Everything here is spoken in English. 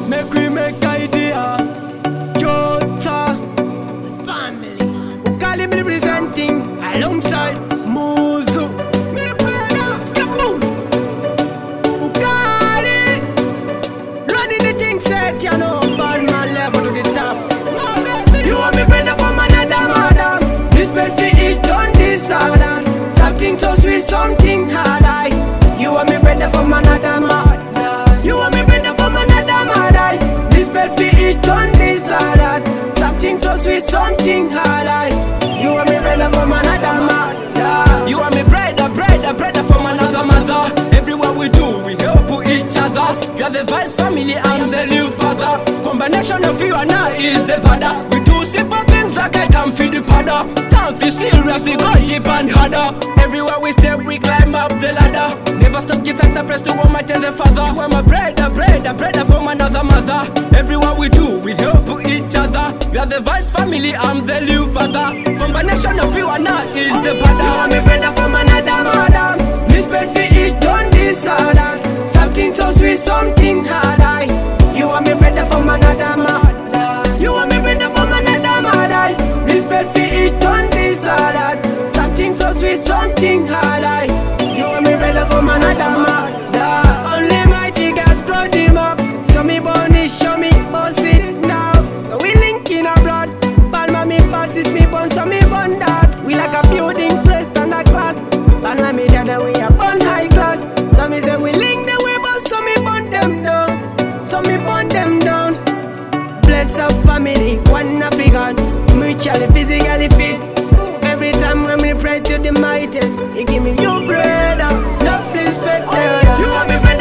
Make we make idea. Jota family. Ukali be representing alongside Muzu. Me brother, Skaboom. Ukali running the thing set, you know, bad man level to the top. You want me better from another mother. Respect for each done this harder. Something so sweet, something harder. You want me better from another mother. You want me better from another mother. Respect for each done this harder. Something so sweet, something harder. You want me better from another mother. You want me brother from another mother. Everywhere we do, we help each other. You are the vice family, I'm the new father. Combination of you and I is the father. We do simple things like I time for the powder. Time for serious, we go deep and harder. Everywhere we step, we climb up the ladder. Never stop, give thanks and praise to Almighty the Father. You are my brother from another mother. Everywhere we do, we help each other. We are the vice family, I'm the new father. Combination of you and I is the father. You want me better from another mother. Respect for each done this harder. Something so sweet, something harder. You want me better from another mother. You want me better from another mother. Respect for each done this harder. Something so sweet, something harder. You want me better from another mother. Only mighty God brought him up. So me born it, show me boss it now. So we link in our blood. Palma me passes me born, so me born that. We like a building placed on a class. Palma me that we are born high class. So me say we link the way, but so me burn them down. So me burn them down. Bless our family, one African, mutually, physically fit. Every time when we pray to the mighty, He give me your brother, no respect. You want me